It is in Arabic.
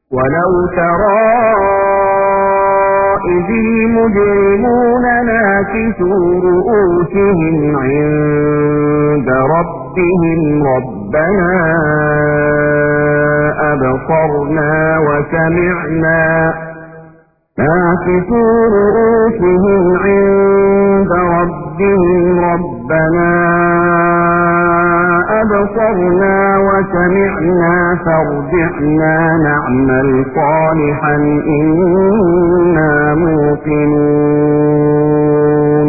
ولو ترى إذ المجرمون ناكسوا رؤوسهم عند ربهم ربنا أبصرنا وسمعنا ناكسوا رؤوسهم عند ربهم ربنا أبصرنا وسمعنا فارجعنا نعمل صالحا إنا موقنون